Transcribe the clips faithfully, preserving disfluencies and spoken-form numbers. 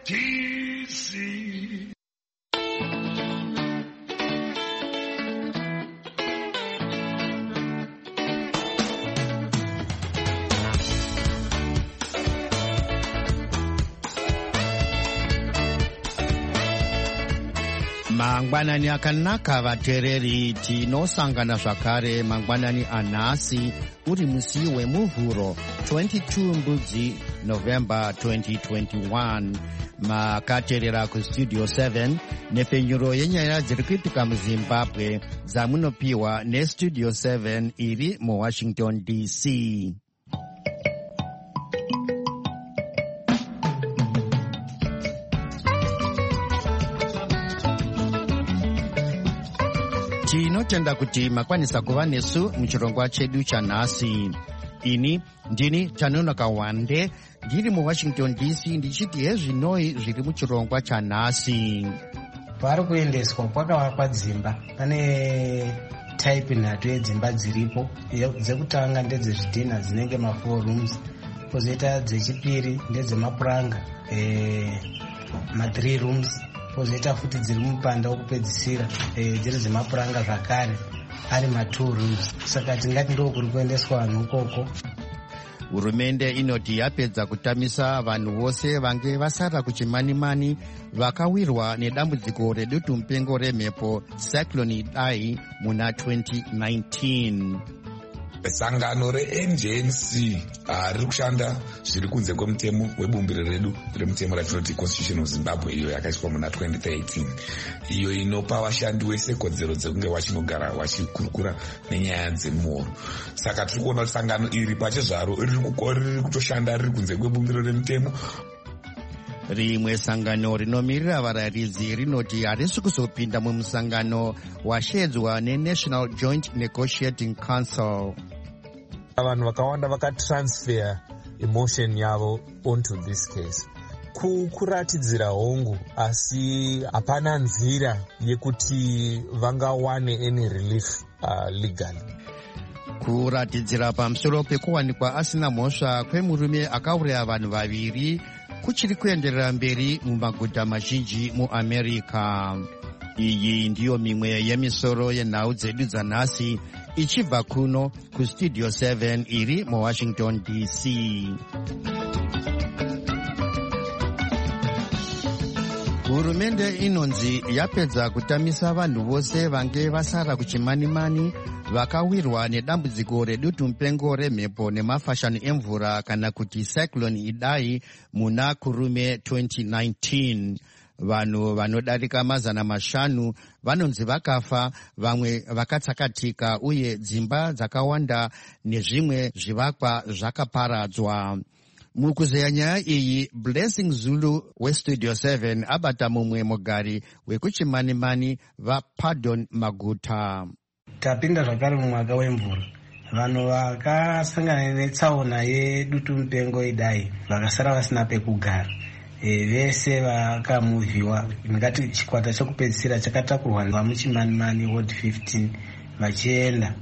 D C. Mangwanani akanaka vateereri, tinosangana zvakare mangwanani anhasi uri musi wemuvhuro twenty-two mbudzi November twenty twenty-one. Makateerera kustudio seven nepfenyuro yenyaya dziri kuitika muZimbabwe dzamunopiwa nestudio seven iri muWashington D C. Tinotenda kuti makwanisa kuva nesu muchirongwa chedu chanhasi. Ini ndini Tanonoka Wande ndiri muWashington D C ndichiti hezvinoi zviri muchirongwa chanhasi. Pari kuendeswa kwakavakwa dzimba. Pane type nhatu yedzimba dziripo. Dzekutanga ndedzezvidhina dzinenge ma four rooms. Pozoita dzechipiri ndedzemapuranga eh, ma three rooms. Pozoita futi dziri mupanda wokupedzisira eh, dziri dzemapuranga zvakare ari ma two rooms. Saka tingati ndo kuri kuendeswa vanhu ukoko. Hurumende inoti yapedza kutamisa vanhu vose vange vasara kuchimanimani vakawirwa nedambudziko redutu mupengo remhepo Cyclone Idai muna twenty nineteen. Sangano re-N G N C uh, riri kushanda zviri kunze kwemutemo webumbiro redu remutemo ratinoti Constitution of Zimbabwe, iyo yakaiswa muna twenty thirteen, iyo inopa vashandi vese kodzero dzekunge vachinogara vachikurukura nenyaya dzemuhoro. Saka tiri kuona kuti sangano iri pachezvaro riri kutoshanda riri kunze kwebumbiro remutemo. Rimwe sangano rinomirira varayiridzi rinoti harisi kuzopinda mumusangano washedzwa neNational Joint Negotiating Council. Vanhu vakawanda vakatransfer emotion yavo onto this case. Kuratidzira hongu, asi hapana nzira yekuti vangawane any relief uh, legally. Kuratidzira pamusoro pekuwanikwa asina mhosva kwemurume akauraya vanhu vaviri kuchiri kuenderera mberi mumaguta mazhinji muAmerica. Iyi ndiyo mimwe yemisoro yenhau dzedu dzanhasi ichibva kuno kustudio seven iri muWashington D C. Hurumende inonzi yapedza kutamisa vanhu vose vange vasara kuchimanimani vakawirwa nedambudziko redutu mupengo remhepo nemafashani emvura kana kuti Cyclone Idai muna kurume twenty nineteen. Vanhu vanodarika mazana mashanu vanonzi vakafa, vamwe vakatsakatika uye dzimba dzakawanda nezvimwe zvivakwa zvakaparadzwa. Mukuzeya nyaya iyi, Blessing Zulu westudio seven abata mumwe mugari wekuchimanimani vaPardon Maguta. Tapinda zvakare mumwaka wemvura. Vanhu vakasangana netsaona yedutu mupengo Idai vakasara vasina pekugara. E, vese vakamuvhiwa. Ngati chikwata chokupedzisira chakatakurwa vamuchimanimani ward fifteen vachienda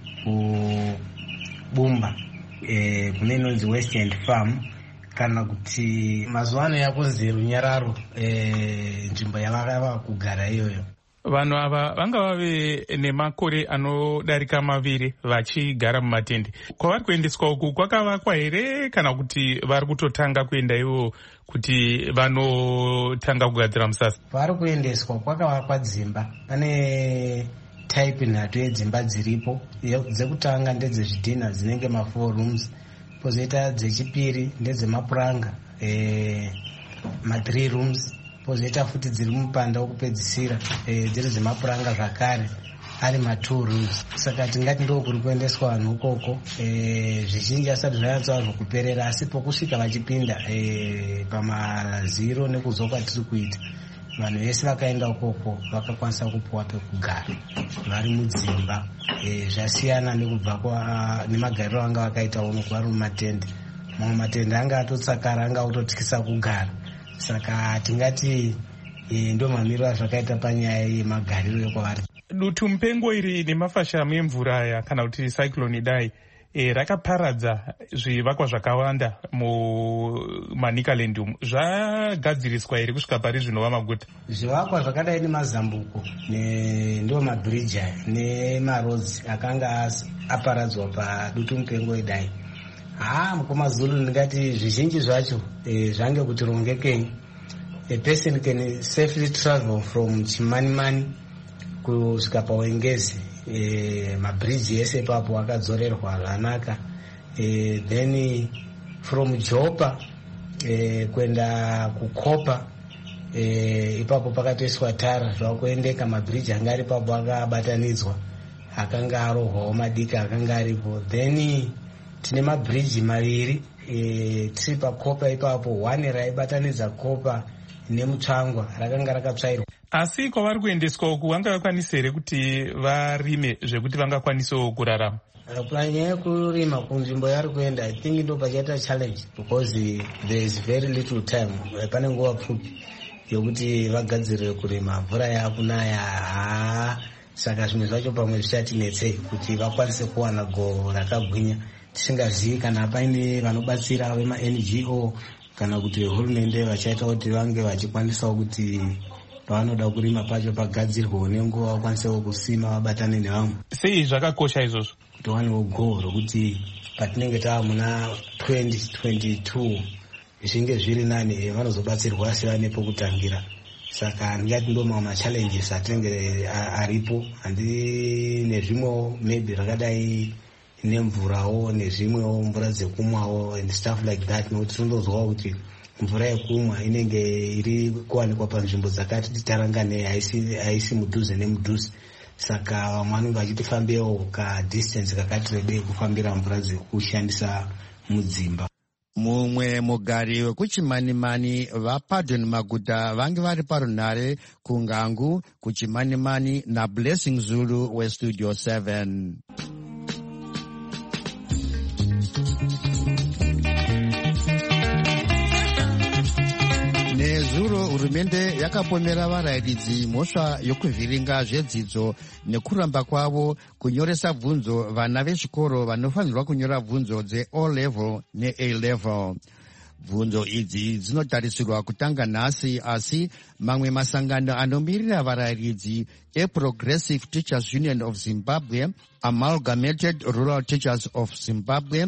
kubumba e, kune inonzi West End Farm kana kuti mazuva ano yakunzi Runyararo, e, nzvimbo yavakava kugara iyoyo. Vanhu ava vanga vave nemakore anodarika maviri vachigara mumatende. Kwavari kuendeswa uku kwakavakwa here kana kuti vari kutotanga kuenda ivo kuti vanotanga kugadzira musasa? Vari kuendeswa kwakavakwa dzimba. Pane type nhatu yedzimba dziripo. Dzekutanga ndedzezvidhina dzinenge ma four rooms. Pozoita dzechipiri ndedzemapuranga e, ma three rooms. Pozoita futi dziri mupanda wokupedzisira e, dziri dzemapuranga zvakare ari ma two rooms. Saka tingati ndo kuri kuendeswa vanhu ukoko. E, zvizhinji asati zvanyatsa kuperera, asi pokusvika vachipinda e, pamaziro nekuzoka tiri kuita, vanhu vese vakaenda ukoko vakakwanisa kupuwa pekugara vari mudzimba. E, zvasiyana nekubva kwa nemagariro anga vakaita uno kuvari mumatende. Mamwe matende anga atotsakara, anga autotyisa kugara. Saka tingati e, ndo mamiriro azvakaita panyaya yemagariro ekwavari. Dutu mupengo iri nemafashamu emvura aya kana kuti Cyclone Idai e, rakaparadza zvivakwa zvakawanda mumanicaland umu. Zvagadziriswa here kusvika pari zvinova maguta? Zvivakwa zvakadai nemazambuko ndo mabridge aya nemarodzi akanga aparadzwa padutu mupengo idai. Ah, mukomazulu ndingati zvizhinji zvacho e, zvange kuti rongekei. A person can safely travel from Chimanimani kusvika paWengezi. E, mabridge ese papo akadzorerwa zvanaka. E, then from Jopa e, kwenda kukopa e, ipapo pakatoiswa tara zvakuendeka. Mabridge anga ari papo akabatanidzwa akanga arohwawo madika akanga aripo. Then tine mabridge maviri e, tiri pakopa ipapo, one raibatanidza kopa nemutsvangwa rakanga rakatsvairwa. Asi kwavari kuendeswa uku vangakwanisa here kuti varime zvekuti vangakwanisawo kurarama? Panyaya yekurima kunzvimbo yari kuenda, I think ndo pachaita challenge because there is very little time. Pane nguva pfupi yokuti vagadzirire kurima, mvura yakunaya. Saka zvimwe zvacho pamwe zvichatinetsei kuti vakwanise kuwana gohwo rakagwinya. Tisingazivi kana paine vanobatsira vema N G O kana kuti hurumende vachaita kuti vange vachikwanisawo kuti pavanoda kurima pacho pagadzirwe nenguva vakwanisewo kusima vabatane nevamwe. Sei zvakakosha izvozvo? Towanewo gohwo rokuti patinenge tava muna twenty twenty-two zvinge zviri nani vanozobatsirwa seva nepekutangira. Saka ndingati ndo mamwe machallenges atinenge aripo, handi nezvimwewo maybe zvakadai nemvurawo nezvimwewo mvura dzekumwawo and stuff like that. Nokuti tinondozwawo kuti mvura yekumwa inenge iri kuwanikwa panzvimbo dzakati titarangane, haisi mudhuze nemudhuze. Saka vamwe vanenge vachitifambewo kadistance kakati rebei kufambira mvura dzekushandisa mudzimba. Mumwe mugari wekuchimanimani vaPardon Maguta vange vari parunhare kungangu kuchimanimani naBlessing Zulu weStudio seven. Nezuro hurumende yakapomera varairidzi mhosva yokuvhiringa zvedzidzo nekuramba kwavo kunyoresa bvunzo vana vezvikoro vanofanirwa kunyora bvunzo dze-O level ne-A level. Bvunzo idzi dzinotarisirwa kutanga nhasi, asi mamwe masangano anomirira varairidzi eProgressive Teachers Union of Zimbabwe, Amalgamated Rural Teachers of Zimbabwe,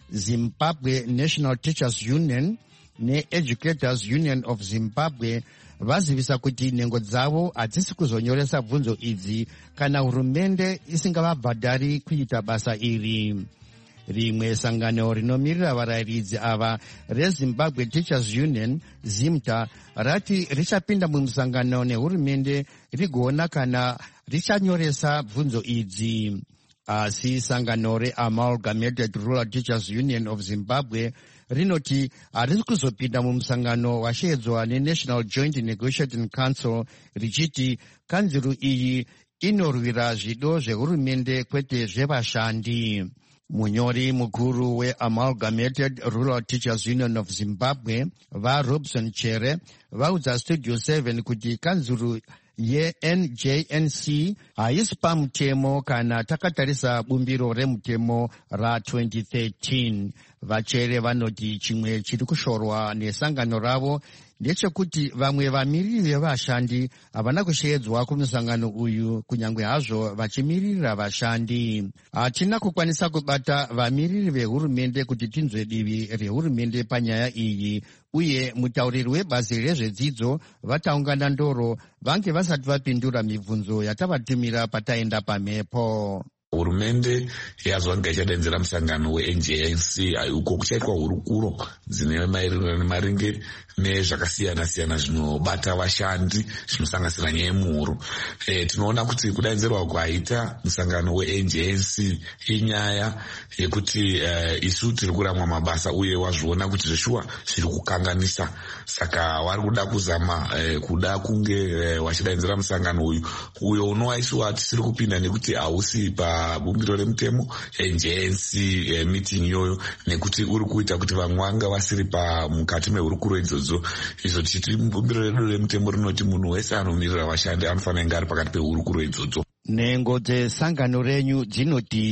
Zimbabwe National Teachers Union ne-Educators Union of Zimbabwe vazivisa kuti nhengo dzavo hadzisi kuzonyoresa bvunzo idzi kana hurumende isingavabhadhari kuita basa iri. Rimwe sangano rinomirira varairidzi ava reZimbabwe Teachers Union, ZIMTA, rati richapinda mumusangano nehurumende rigoona kana richanyoresa bvunzo idzi. Asi sangano reAmalgamated Rural Teachers Union of Zimbabwe rinoti harisi kuzopinda mumusangano washedzwa neNational Joint Negotiating Council richiti kanzuru iyi inorwira zvido zvehurumende kwete zvevashandi. Munyori mukuru weAmalgamated Rural Teachers Union of Zimbabwe vaRobson Chere vaudza Studio seven kuti kanzuru ye-N J N C haisi pamutemo kana takatarisa bumbiro remutemo ratwenty thirteen. Vachere vanoti chimwe chiri kushorwa nesangano ravo ndechekuti vamwe vamiriri vevashandi havana kushedzwa kumusangano uyu, kunyange hazvo vachimirira vashandi. Hatina kukwanisa kubata vamiriri vehurumende kuti tinzwe divi rehurumende panyaya iyi, uye mutauriri webazi rezvedzidzo vataungana ndoro vange vasati vapindura mibvunzo yatavatumira pataenda pamhepo. Hurumende yazvanga ichadaidzira musangano we-N J N C uko kuchaitwa hurukuro dzine maererano nemaringe nezvakasiyana siyana zvinobata vashandi zvinosanganisira nyaya yemuhuro. E, tinoona kuti kudaidzirwa kwaita musangano we-N J N C inyaya yekuti uh, isu tiri kuramwa mabasa uye wazviona kuti zveshuwa zviri kukanganisa. Saka vari kuda kuzama uh, kuda kunge uh, wachidaidzira musangano uyu uyo unova isu hatisiri kupinda nekuti hausi pabumbiro remutemo N J N C uh, meeting iyoyo, nekuti uri kuita kuti vamwe vanga vasiri pamukati mehurukuro idzodzo. Izvo tichiti bumbiro redu remutemo rinoti munhu wese anomirira vashandi anofanira kunge ari pakati pehurukuro idzodzo. Nhengo dzesangano renyu dzinoti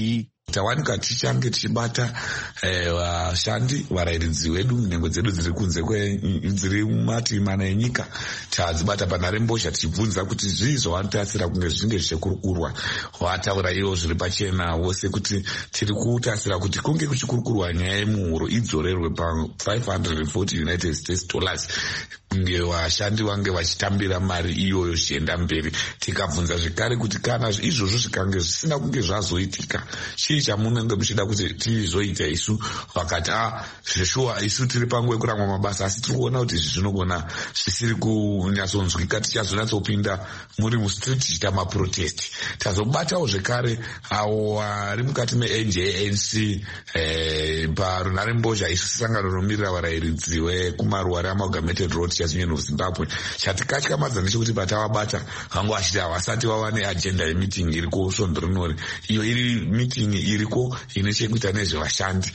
tawanika tichange tichibata vashandi eh, varairidzi vedu nhengo dzedu dziri kunze dziri mumati mana enyika tadzibata panharembozha tichibvunza kuti zvii zvavanotasira kunge zvichinge zvichikurukurwa. Vataura ivo zviri pachena vose kuti tiri kutasira kuti kunge kuchikurukurwa nyaya yemuhuro idzorerwe pa five hundred forty United States dollars kunge vashandi vange vachitambira mari iyoyo zvichienda mberi. Tikabvunza zvekare kuti kana izvozvo zvikange zvisina kunge zvazoitika chii chamunenge muchida kuti tizoita isu. Vakati a zveshuwa isu tiri panguva yekuramwa mabasa asi tiri kuona kuti izvi zvinogona zvisiri kunyatsonzwika tichazonyatsopinda muri mustriti tichiita maprotesti. Tazobatawo zvekare avo vari mukati me-N J N C eh, parunharembozha isu sangano rinomirira varairidzi vekumaruwa reAmalgamated Road Teachers Union of Zimbabwe. Chatikatyamadza ndechekuti patavabata vangu vachiti havasati vava neagenda yemeeting iri kusondorunori. Iyo iri meeting iriko ine chekuita nezvevashandi.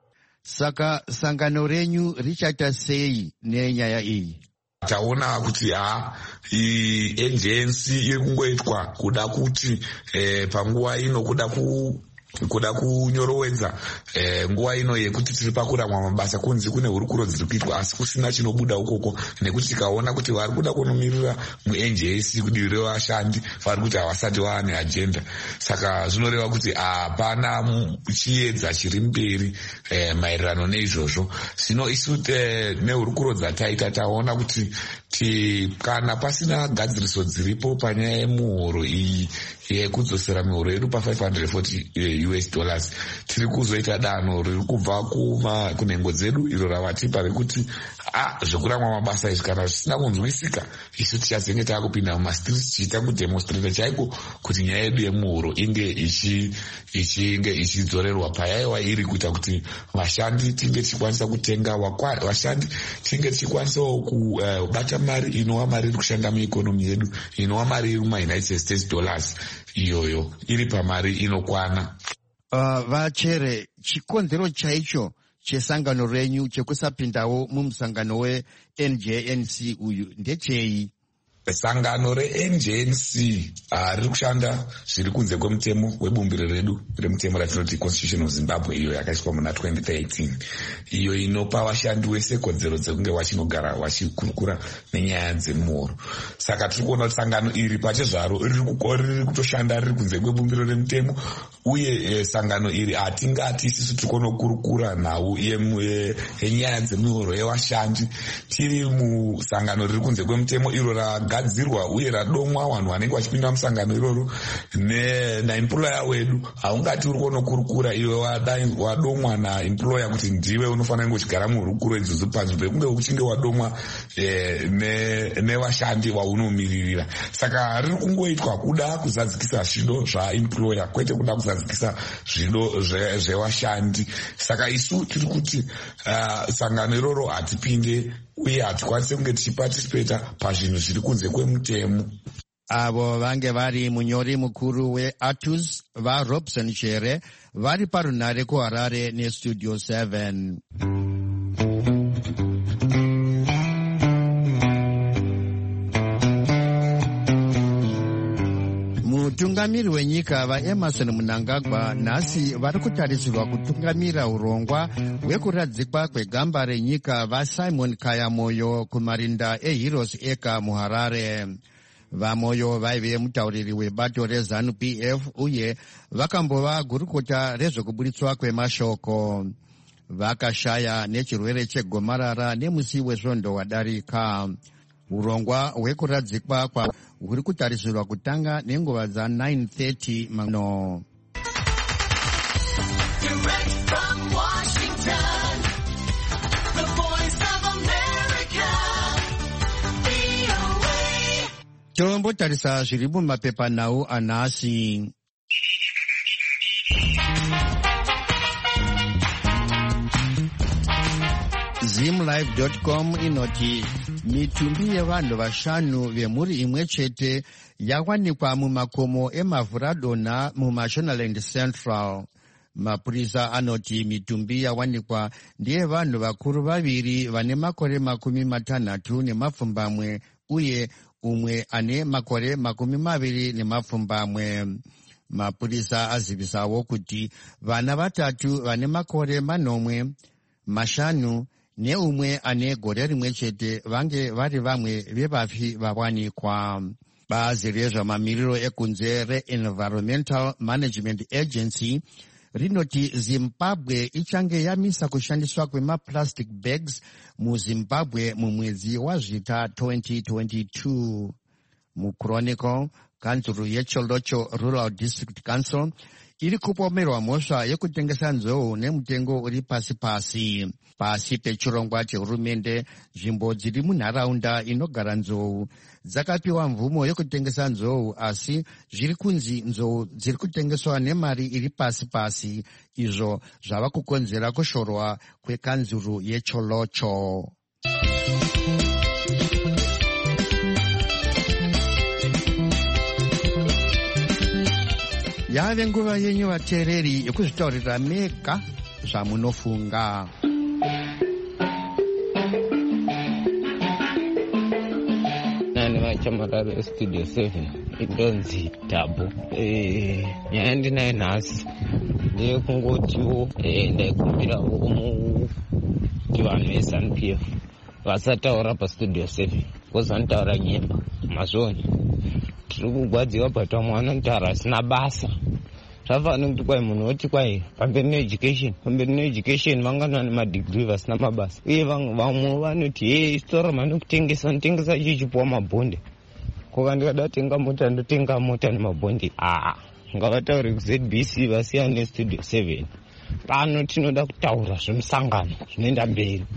Saka sangano renyu richaita sei nenyaya iyi? Taona kuti ha N J N C iri kungoitwa kuda kuti eh, panguva ino kuda ku kuda kunyorowedza eh, nguva ino yekuti tiri pakuramwa mabasa kunzi kune hurukuro dziri kuitwa asi kusina chinobuda ukoko, nekuti tikaona kuti vari kuda kunomiririra mu-N J N C kudivi revashandi vari kuti havasati vava neagenda. Saka zvinoreva kuti hapana chiedza chiri mberi eh, maererano neizvozvo. Zvino isu nehurukuro dzataita taona kuti ti kana pasina gadziriso dziripo panyaya yemuhoro iyi yekudzosera mihoro yedu pa five hundred forty U S dollars tiri kuzoita danho riri kubva kuma kunhengo dzedu iro ravatipa rekuti a zvekuramwa mabasa izvi kana zvisina kunzwisika isu tichazenge taakupinda mumastriti tichiita kudemonstrata chaiko kuti nyaya yedu yemuhoro inge ichi ichinge ichidzorerwa payaiwa iri kuita kuti vashandi tinge tichikwanisa kutenga vashandi tinge tichikwanisawo kubata mari inova mari iri kushanda muikonomi yedu inova mari iri muma-United States dollars iyoyo iri pamari inokwana. Uh, vachere chikonzero chaicho chesangano renyu chekusapindawo mumusangano we-N J N C uyu ndechei? Sangano re-N J N C riri kushanda zviri kunze kwemutemo webumbiro redu remutemo ratinoti Constitution of Zimbabwe iyo yakaiswa muna twenty thirteen iyo inopa vashandi wese kodzero dzekunge vachinogara vachikurukura nenyaya dzemuhoro. Saka tiri kuona kuti sangano iri pachezvaro riri kutoshanda riri kunze kwebumbiro remutemo uye e, sangano iri hatingati isisu tiri kunokurukura nhau yenyaya dzemuhoro yevashandi tiri musangano riri kunze kwemutemo iro raga gadzirwa uye radomwa vanhu vanenge vachipinda musangano iroro naemployer wedu. Haungati uri kunokurukura iwe wadomwa naemployer kuti ndiwe unofanira kunge uchigara muhurukuro idzodzo panzvimbo yekunge uchinge wadomwa eh, nevashandi ne vaunomiririra. Saka riri kungoitwa kuda kuzadzikisa zvido zvaemployer kwete kuda kuzadzikisa zvido zvevashandi. Saka isu tiri kuti uh, sangano iroro hatipinde uye hatikwanise kunge tichipatisipeta pazvinhu zviri kunze kwemutemo. Avo vange vari munyori mukuru weAtus vaRobson Chere vari parunhare kuHarare neStudio seven. Mutungamiri wenyika vaEmerson Mnangagwa nhasi vari kutarisirwa kutungamira urongwa hwekuradzikwa kwegamba renyika vaSimon Kayamoyo kumarinda eHeroes Acre muHarare. VaMoyo vaive mutauriri webato reZANU P F uye vakambova gurukota rezvekuburitswa kwemashoko. Vakashaya nechirwere chegomarara nemusi wesvondo wadarika. Urongwa hwekuradzikwa kwa huri kutarisirwa kutanga nenguva dza nine thirty mano. Tombotarisa zviri mumapepanhau anhasi. Zimlive dot com inoti mitumbi yevanhu vashanu vemhuri imwe chete yawanikwa mumakomo eMavhuradhona muMashonaland Central. Mapurisa anoti mitumbi yawanikwa ndiye vanhu vakuru vaviri vane makore makumi matanhatu nemapfumbamwe uye umwe ane makore makumi maviri nemapfumbamwe. Mapurisa azivisawo kuti vana vatatu vane makore manomwe, mashanu neumwe ane gore rimwe chete vange vari vamwe vevafi vawanikwa. Bazi rezvamamiriro ekunze re-Environmental Management Agency rinoti Zimbabwe ichange yamisa kushandiswa kwemaplastic bags muZimbabwe mumwedzi wazvita twenty twenty-two. MuChronicle, kanzuru yeCholocho Rural District Council iri kupomerwa mhosva yekutengesa nzou nemutengo uri pasi pasi. Pasi pechirongwa chehurumende, nzvimbo dziri munharaunda inogara nzou dzakapiwa mvumo yekutengesa nzou, asi zviri kunzi nzou dziri kutengeswa nemari iri pasi pasi, izvo zvava kukonzera kushorwa kwekanzuru yeCholocho. Yave nguva yenyu vateereri yekuzvitaurira mega zvamunofunga. Nani vachamararo estudio seven indonzi Tabo. Nyaya ndinayo nhasi ndeyekungotiwo ndaikumbirawo kuti vanhu veZANU P F vasataura pastudio seven kozanotaura nyemba mazvoni. Tiri kugwadziwa bata mwana ntaura asina basa. Zvafanira kuti kwai munhu oti kwai pamberi needucation pamberi needucation vangana nemadhigiri vasina mabasa, uye vamwe vanoti hei sitora mani kutengesa notengesa ichi chipuwa mabhonde, koka ndikada tenga mota ndotenga mota nemabhonde. Aa ngavataure kuZ B C vasiyana nestudio seven. Pano tinoda kutaura zvemusangano zvinoenda mberi.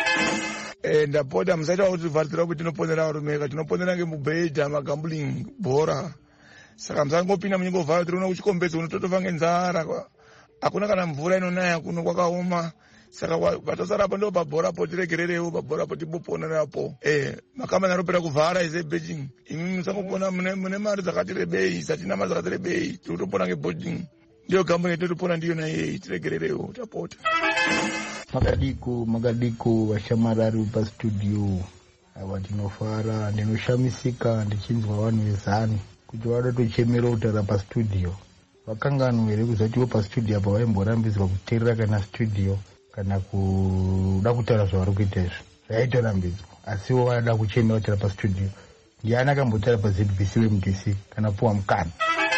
Ndapota musaita kuti vharidzira kuti tinoponera rumeka, tinoponera ngemubhedha magambling bhora. Saka musangopinda munyingovhara kuti uno kuchikombedzo unototofa ngenzara. Hakuna kana mvura inonaya kuno kwakaoma. Saka vatosarapo ndo pabhora po tiregererewo pabhora po tiboponerapo. Eh, makamba naropera kuvhara ize Beijing. Imi musangopona mune mune mari dzakati rebei, satina mari dzakati rebei, totopona ngeBoarding. Ndio gambo yetu topona ndiyo na yeye tiregererewo tapota. Makadiko makadiko vashamarari pastudio ava tinofara, ndinoshamisika ndichinzwa vanhu vezanu kuti vadatochemera kutaura pastudio. Vakanganwa here kuzatiwo pastudio apa vaimborambidzwa kuteerera kana studio kana kuda kutaura zvavari kuita izvo vaitorambidzwa, asiwo vanada kuchemera kutaura pastudio. Ndiani akambotaura paZ B C weM D C kana puwa mukana?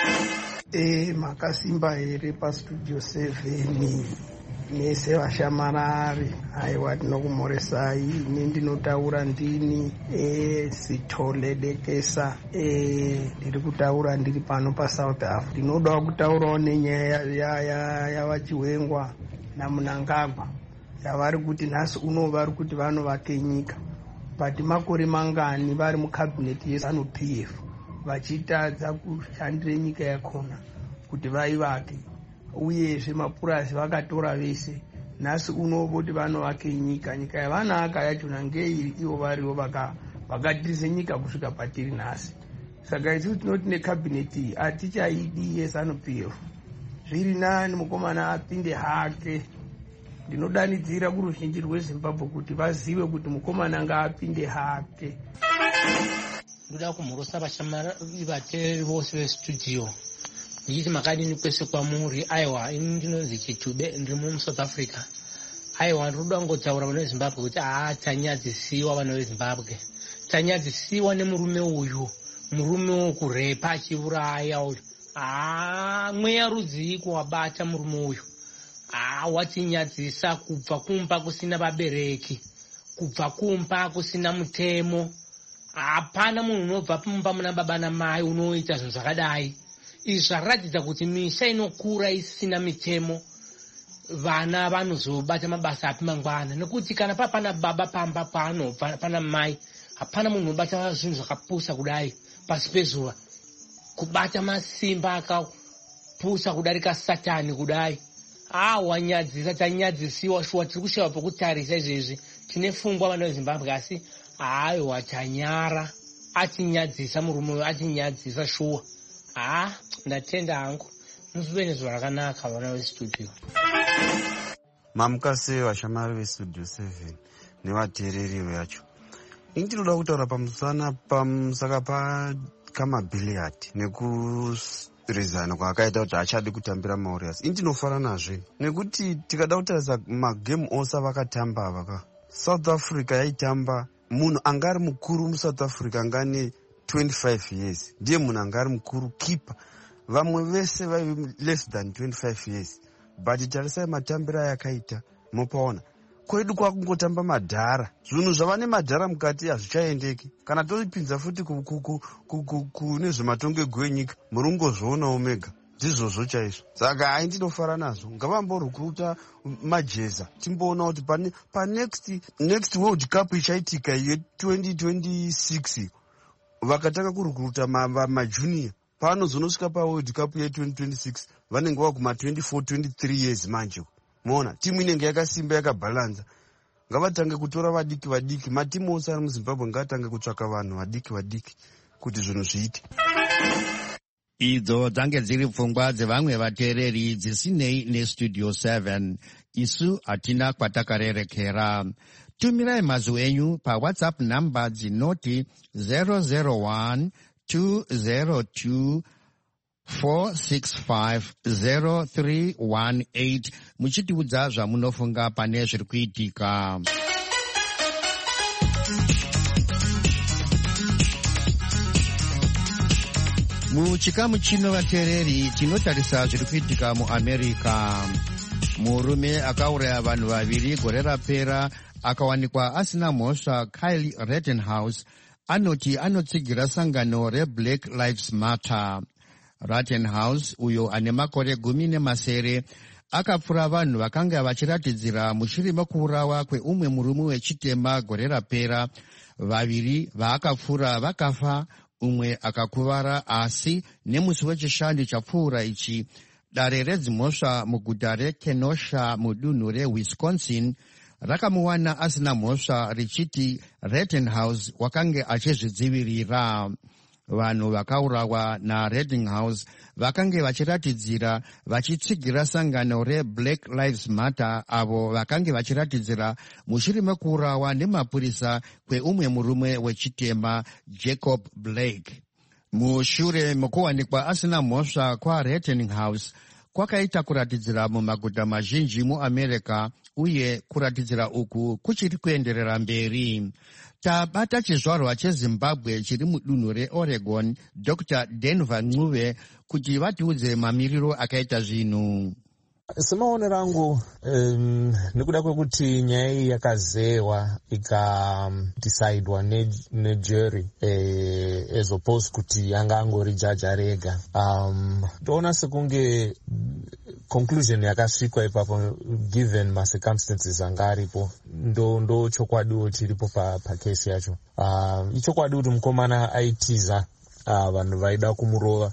E makasimba here pastudio seven nese vashamarari. Aiwa tinokumoresai, ini ndinotaura ndini e Sithole Dekesa. E ndiri kutaura ndiri pano paSouth Africa. Ndinoda kutaurawo nenyaya yavachiwengwa naMnangagwa yavari kuti nhasi uno vari kuti vanovake nyika, but makore mangani vari mukabhineti yeZANU P F vachitadza kushandire nyika yakona kuti vaivake, uyezve mapurasi vakatora vese. Nhasi uno voti vanovake nyika, nyika yavanaka yachona ngeiri ivo varivo vakadhirise nyika kusvika patiri nhasi. Saka isusu tinoti nekabhineti hatichaidi yeZANU P F. Zviri nani mukomana apinde hake. Ndinodanidzira kuruzhinji rweZimbabwe kuti vazive kuti mukomana ngaapinde hake. Ndoda kumhorosa vashamarari vateereri vose vestudio ndichiti makadini kwese kwamuri. Aiwa, ini ndinonzi Chitube, ndiri muSouth Africa. Aiwa, ndinoda kungotaura vana veZimbabwe kuti haa tanyadzisiwa vana veZimbabwe. Tanyadzisiwa nemurume uyu, murume wokurepa achiuraya uyu. Haa, mweya rudziko wabata murume uyu. Haa, watinyadzisa kubva kumba kusina vabereki, kubva kumba kusina mutemo. Hapana munhu unobva pamumba muna baba namai unoita zvinhu zvakadai. Izvi zvaratidza kuti misha inokura isina mitemo, vana vanozobata mabasa api mangwana. Nekuti kana papana baba pamba paanobva pana mai, hapana munhu unobata zvinhu zvakapusa kudai pasi pezuva, kubata masimba akapusa kudarika Satani kudai. Ah, wanyadzisa, tanyadzisiwa shuwa, tiri kushava pokutarisa izvezvi. Tine fungwa vana veZimbabwe, asi aiwa tanyara, atinyadzisa murume uyu, atinyadzisa shuwa. Ah, ndatenda hangu. Musive nezvo rakanaka vana vestudio. Mamukase vashamari vestudio seven nevateereri vacho. Ini ndinoda kutaura pamusana pamusaka pakamabhiliyadi neku reason kwaakaita kuti achadi kutambira mawarriors. ini tinofara nazve nekuti tikada kutarisa magame ose avakatamba avaka, South Africa yaitamba, munhu anga ari mukuru muSouth Africa anga ane twenty-five years ndiye munhu anga ari mukuru keeper, vamwe vese vaive less than twenty-five years. But tarisai matambiro ayakaita, mopaona kwedu kwakungotamba madhara, zvinhu zvava nemadhara mukati hazvichaendeki. Kana tozvipinza futi kune zvematongo enyika murungozvionawo mega, ndizvozvo chaizvo. Saka hai ndinofara nazvo, ngavamborukuta majeza timboona kuti pane pa next next World Cup ichaitika ye twenty twenty-six vakataka kurukuruta majunior paanozonosvika paworld cup ye twenty twenty-six vanenge vakuma twenty-four twenty-three years manje. Mona timu inenge yakasimba yakabhalanza, ngavatange kutora vadiki vadiki, matimu ose ari muZimbabwe ngavatange kutsvaka vanhu vadiki vadiki kuti zvinhu zviite. Idzo dzange dziri pfungwa dzevamwe vateereri dzisinei nestudio seven. Isu hatina kwatakarerekera. Tumirai mazwi enyu paWhatsApp namba dzinoti zero zero one two zero two four six five zero three one eight muchitiudza zvamunofunga pane zviri kuitika. Muchikamu chino vateereri tinotarisa zviri kuitika muAmerica. Murume akauraya vanhu vaviri gore rapera akawanikwa asina mhosva, Kyle Rittenhouse, anoti anotsigira sangano reBlack Lives Matter. Rittenhouse, uyo ane makore gumi nemasere, akapfura vanhu vakanga vachiratidzira mushure mekuurawa kweumwe murume wechitema gore rapera. Vaviri vaakapfura vakafa, umwe akakuvara, asi nemusi wechishanu chapfuura ichi dare redzimhosva muguta reKenosha mudunhu reWisconsin rakamuwana asina mhosva richiti Rittenhouse wakange achizvidzivirira. Vanhu vakaurawa naRittenhouse vakange vachiratidzira vachitsigira sangano reBlack Lives Matter, avo vakange vachiratidzira mushure mekuurawa nemapurisa kweumwe murume wechitema Jacob Blake. Mushure mekuwanikwa asina mhosva kwaRittenhouse kwakaita kuratidzira mumaguta mazhinji muAmerica, uye kuratidzira uku kuchiri kuenderera mberi. Tabata chizvarwa cheZimbabwe chiri mudunhu reOregon, Doctor Denver Ncube, kuti vatiudze mamiriro akaita zvinhu. Semaonero angu um, nekuda kwekuti nyaya iyi yakazewa ikadecidewa nejury eh, as opposed kuti yanga angori jaji rega. Um, toona sekunge conclusion yakasvikwa ipapo given ma circumstances anga aripo ndo ndo chokwadiwo chiripo pa pa case yacho. Uh, ichokwadi kuti mukomana aitiza uh, vanhu vaida kumurova.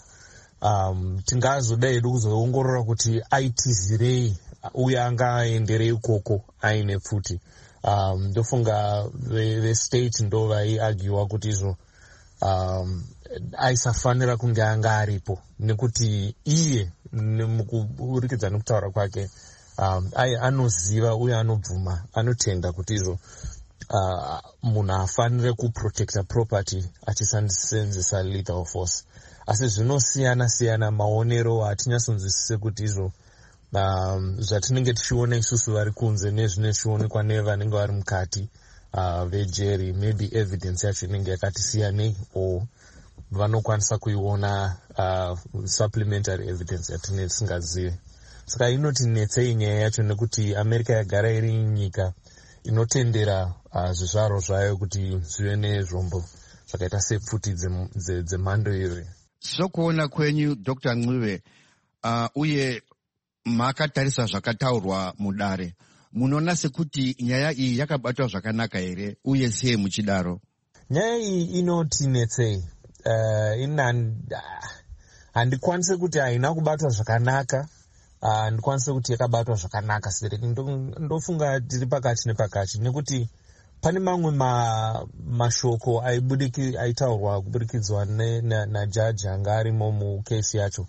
Um, tingazoda hedu kuzoongorora kuti aitizirei uye angaenderei ikoko aine pfuti. Um, ndofunga vestate ndo vaiagiwa kuti izvo um, aisafanira kunge anga aripo, nekuti iye mukuburikidza nekutaura kwake um, ai anoziva uye anobvuma, anotenda kuti izvo uh, munhu afanire kuprotecta property achishandisa lethal force. Asi zvinosiyana siyana maonero, hatinyasonzwisise kuti izvo um, zvatinenge tichiona isusu vari kunze nezvine zvichionekwa nevanenge vari mukati uh, vejeri, maybe evidence yacho inenge yakatisiyanei, o vanokwanisa kuiona uh, supplementary evidence yatinenge tisingazivi. Saka inotinetsei nyaya yacho nekuti America yagara iri nyika inotendera uh, zvizvaro zvayo kuti zvive nezvombo zvakaita sepfuti dzemhando iri. Sokuona kwenyu Doctor Ncube, uh, uye makatarisa zvakataurwa mudare, munoona sekuti nyaya iyi yakabatwa zvakanaka here, uye sei muchidaro? Nyaya iyi inotinetsei. Uh, ina handikwanise kuti haina kubatwa zvakanaka, handikwanise uh, kuti yakabatwa zvakanaka sibereki. Ndofunga tiri pakati nepakati, nekuti pane mamwe ma, mashoko aibudiki aitaurwa kuburikidzwa najaji anga arimo mukesi yacho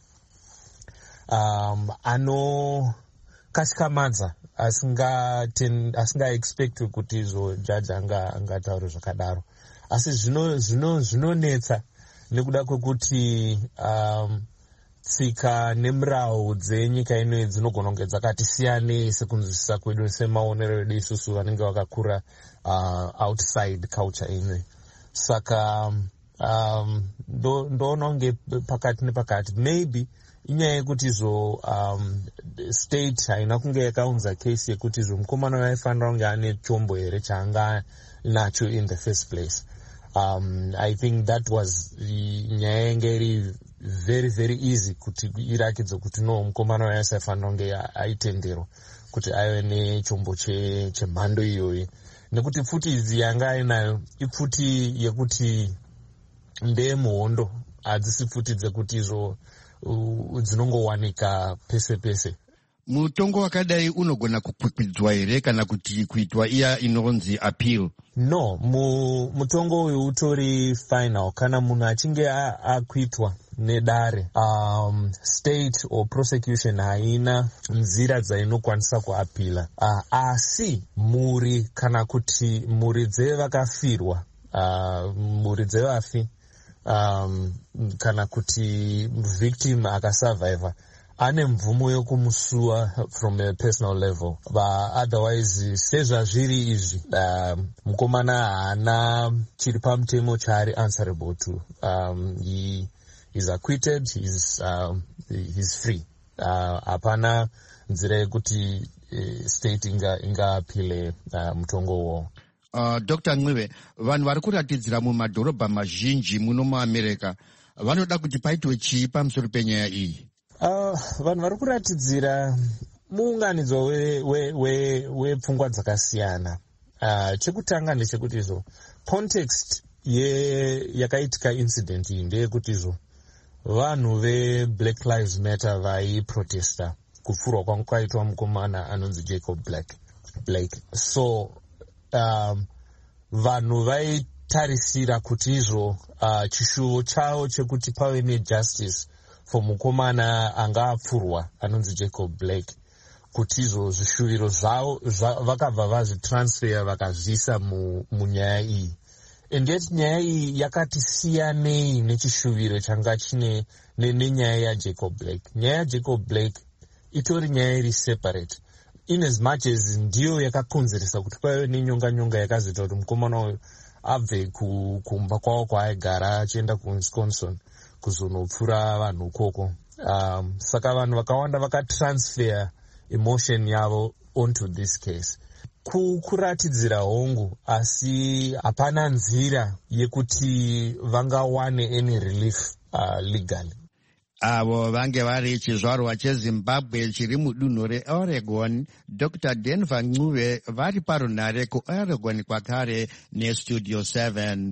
um, anokasikamadza asinga asinga expect kuti izvo jaji anga angataure zvakadaro. Asi zvino zvino zvinonetsa nekuda kwekuti um, tsika nemurau dzenyika ino dzinogona kunge dzakati siyanei sekunzwisisa kwedu semaonero edu isusu vanenge vakakura uh, outside culture ino. Saka um, ndoona kunge pakati nepakati maybe inyaya yekuti zo um, state haina kunge yakaunza case yekuti zo mukomana waifanira kunge ane chombo here chaanga nacho in the first place. Um, I think that was nyaya yange iri very very easy kuti irakidze kuti no mukomana waisaifanira kunge aitendero kuti aive nechombo chemhando iyoyi, nekuti pfuti idzi yanga ainayo ipfuti yekuti ndeyemuhondo, hadzisi pfuti dzekuti izvo dzinongowanika pese pese. Mutongo wakadai unogona kukwikwidzwa here kana kuti kuitwa iya inonzi appeal? No, mu, mutongo uyu utori final kana munhu achinge akuitwa nedare. Um, state or prosecution haina nzira dzainokwanisa kuapila. Uh, asi muri kana kuti muri dzevakafirwa, uh, muri dzevafi, um, kana kuti victim akasurvivor, ane mvumo yokumusuwa from a personal level. But otherwise sezvazviri izvi uh, mukomana haana chiri pamutemo chaari answerable to. Um, he is acquitted, he's, uh, he's free. Hapana uh, nzira yekuti uh, state inga, inga apile uh, mutongo uwo. Uh, Doctor Ncube, vanhu vari kuratidzira mumadhorobha mazhinji muno muAmerica vanoda kuti paitwe chii pamusoro penyaya iyi? Uh, vanhu vari kuratidzira muunganidzo wepfungwa dzakasiyana. Uh, chekutanga ndechekuti izvo context ye yakaitika incident iyi ndeyekuti izvo vanhu veBlack Lives Matter vaiprotesta kufurwa kwanga kwaitwa mukomana anonzi Jacob Black Blake. So um, vanhu vaitarisira kuti izvo uh, chishuvo chavo chekuti pave nejustice for mukomana anga apfurwa anonzi Jacob Blake, kuti izvo zvishuviro zvavo vakabva vazvitransfer vakazvisa munyaya iyi. And yet nyaya iyi yakati siyanei nechishuviro changa chine nenyaya yaJacob Blake. Nyaya yaJacob Blake itori nyaya iri separate, in as much as ndiyo yakakonzeresa kuti paive nenyonga nyonga yakazoita kuti mukomana uyu abve kumba kwavo kwaaigara achienda kuWisconsin kuzonopfura vanhu ukoko. Um, saka vanhu vakawanda vakatransfer emotion yavo onto this case. Kuratidzira hongu, asi hapana nzira yekuti vangawane any relief uh, legally. Avo vange vari chizvarwa cheZimbabwe chiri mudunhu reOregon. Doctor Denver Ncube vari parunhare kuOregon kwakare neStudio seven.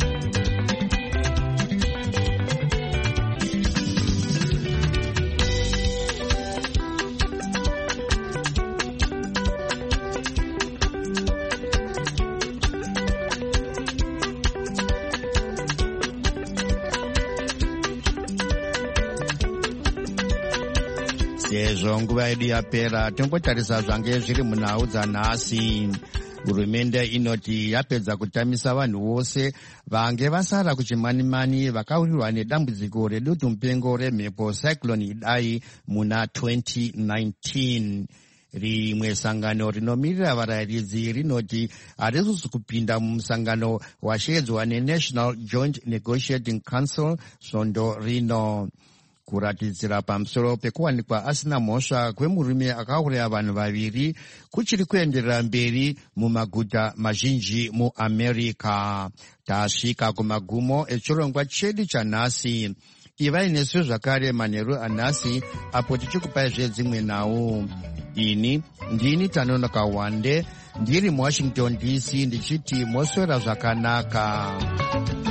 Sezvo nguva yedu yapera, tombotarisa zvange zviri munhau dzanhasi. Hurumende inoti yapedza kutamisa vanhu vose vange vasara kuchimanimani vakawirwa nedambudziko redutu mupengo remhepo cyclone Idai muna twenty nineteen. Rimwe sangano rinomirira varayiridzi rinoti harisi kupinda mumusangano washedzwa neNational Joint Negotiating Council svondo rino. Kuratidzira pamusoro pekuwanikwa asina mhosva kwemurume akauraya vanhu vaviri kuchiri kuenderera mberi mumaguta mazhinji muAmerica. Tasvika kumagumo echirongwa chedu chanhasi. Ivai nesu zvakare manheru anhasi apo tichikupai zvedzimwe nhau. Ini ndini Tanonoka Wande ndiri muWashington D C ndichiti moswera zvakanaka.